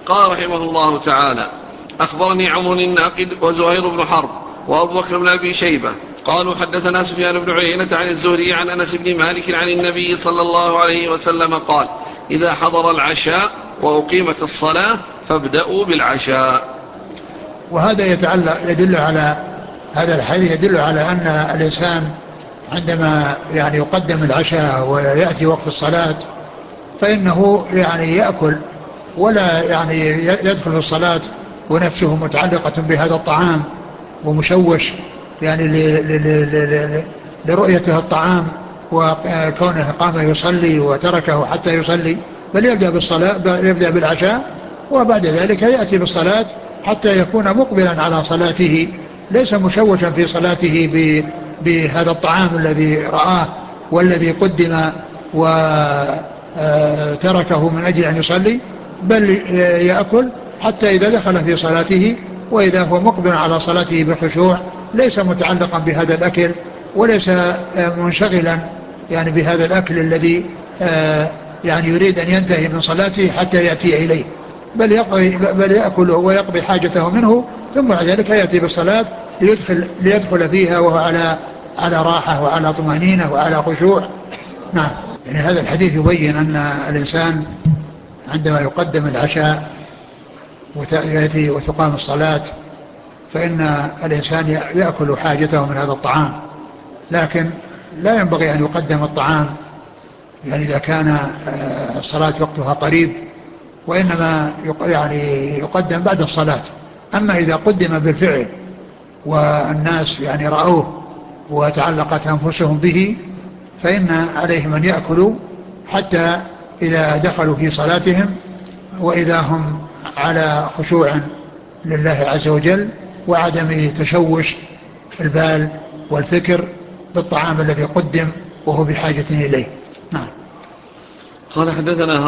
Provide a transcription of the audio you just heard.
قال رحمه الله تعالى: أخبرني عمرو الناقد وزهير بن حرب وأبو بكر بن أبي شيبة قالوا حدثنا سفيان بن عيينة عن الزهري عن أنس بن مالك عن النبي صلى الله عليه وسلم قال: إذا حضر العشاء وأقيمت الصلاة فابدأوا بالعشاء. وهذا يدل على هذا الحديث يدل على أن الإنسان عندما يعني يقدم العشاء ويأتي وقت الصلاة فإنه يعني يأكل، ولا يعني يدخل في الصلاة ونفسه متعلقة بهذا الطعام ومشوش يعني لرؤيته الطعام وكونه قام يصلي وتركه حتى يصلي، بل يبدأ بالعشاء وبعد ذلك يأتي بالصلاة حتى يكون مقبلا على صلاته، ليس مشوشا في صلاته بهذا الطعام الذي رآه والذي قدم وتركه من أجل أن يصلي، بل يأكل حتى إذا دخل في صلاته وإذا هو مقبل على صلاته بخشوع، ليس متعلقا بهذا الأكل وليس منشغلا يعني بهذا الأكل الذي يعني يريد أن ينتهي من صلاته حتى يأتي إليه، بل يأكل ويقضي حاجته منه ثم بعد ذلك يأتي بالصلاة ليدخل فيها وهو على راحة وعلى طمأنينة وعلى خشوع. نعم. يعني هذا الحديث يبين أن الإنسان عندما يقدم العشاء وتأتي وتقام الصلاة فإن الإنسان يأكل حاجته من هذا الطعام، لكن لا ينبغي أن يقدم الطعام يعني إذا كان الصلاة وقتها قريب، وإنما يعني يقدم بعد الصلاة. أما إذا قدم بالفعل والناس يعني رأوه وتعلقت أنفسهم به فإن عليهم أن يأكلوا حتى إذا دخلوا في صلاتهم وإذا هم على خشوع لله عز وجل وعدم تشوش البال والفكر بالطعام الذي قدم وهو بحاجة إليه. نعم. قال حدثنا